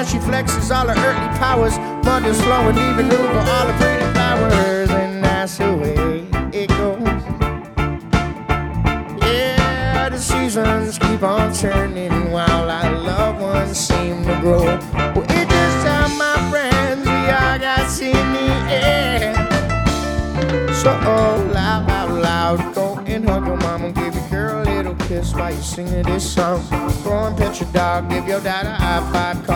she flexes all her earthly powers. Mother's flowing, even over all the pretty flowers. And that's the way it goes. Yeah, the seasons keep on turning while our loved ones seem to grow. Well, it just how my friends, we all got in the air. So loud, loud, loud, go and hug your mama, give your girl a little kiss while you singing this song. Go and pet your dog, give your dad a high five.